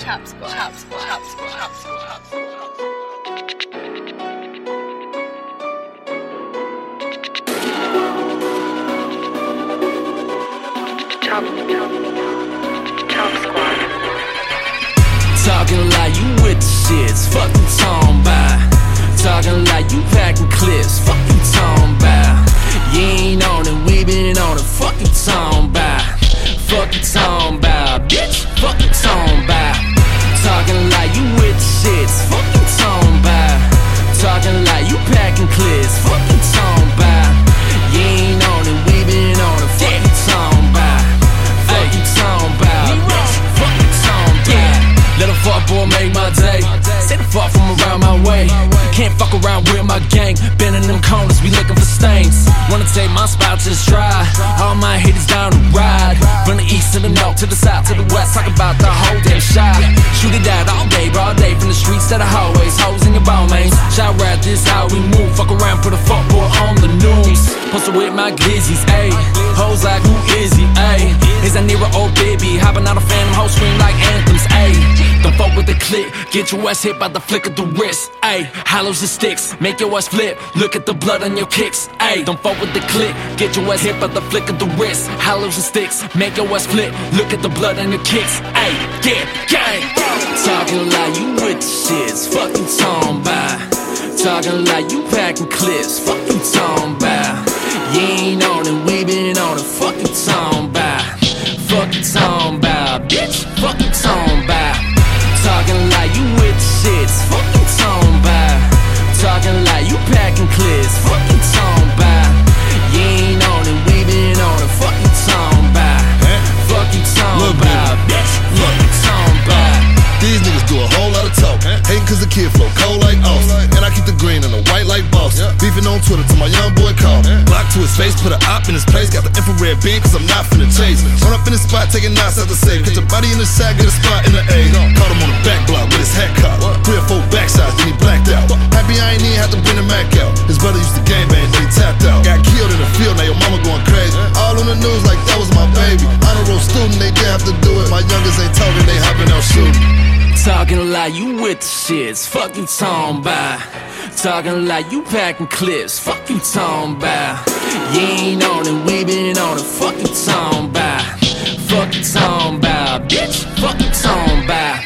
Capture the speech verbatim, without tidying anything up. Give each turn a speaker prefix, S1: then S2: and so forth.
S1: Chop Squad. Chop Squad. Chop Squad. Chop Squad. Chop, chop, chop Squad.
S2: Talking like you with the shits, fuck you talking about. Talking like you packing clips, fuck you talking about. You ain't on it, we been on it, fuck you talking about. Fuck you talking about, bitch, fuck you talking about. Talking like you with the shits, fuck you talking about. Talking like you packing clips, fuck you talking about. You ain't on it, we been on it, fuck you talking about. Fuck you talking about, bitch, fuck you talking about. Let a fuck boy make my day. Stay the fuck from around my way. Can't fuck around with my gang. Been in them corners, we looking for stains. Wanna take my spot to the stride. All my haters down to ride. From the east to the north, to the south, to the west. Talk about the whole damn shot. Shoot it out all day, broad day. From the streets to the hallways. Hoes in your ball mains. Shout rap, this how we move. Fuck around, put a fuck boy on the news. Posted with my glizzies, ayy. Hoes like, who is he, ayy? Is that Nero or baby? Hopping out a phantom, whole scream like anthems, ayy. Don't fuck with the click, get your ass hit by the flick of the wrist, ayy. Hollows and sticks, make your ass flip. Look at the blood on your kicks, ayy. Don't fuck with the click, get your ass hit by the flick of the wrist. Hollows and sticks, make your ass flip. Look at the blood on your kicks, ayy. Yeah, gang. Talking like you with the shits, fuck you talking about. Talking like you packing clips, fuck you talking about. You ain't on it, we been on it, fuck you talking about. Fuck you talking about, bitch, fuck you talking about. Talking like you with the shits, fuck you talking about. Talking like you packing clips, fuck you talking about. You ain't on it, we been on it, fuck you talking about. Fuck you talking about, bitch, fuck you talking about.
S3: These niggas do a whole lot of talk. Hating cause the kid flow cold like Austin. And I keep the green and the white like Boston. Beefing on Twitter till my young boy call me. Block to his face, put a op in his place. Got the infrared beam cause I'm not finna chase. Run up in the spot, taking knots out the safe. Catch a body in the side, get a spot in the A. Caught him on the back block with his hat caught. Three or four back shots, then he blacked out. Happy I ain't even have to bring the Mac out. His brother used to game bang, then he tapped out. Got killed in the field, now your mama going crazy. All on the news like that was my baby. Honor roll student, they did have to do it. My youngest ain't talking, they hopping out shooting.
S2: Talking like you with the shits, fuck you talking about. Talking like you packing clips, fuck you talking about. You ain't on it, we been on it, fuck you talking about. Fuck you talking about, bitch, fuck you talking about.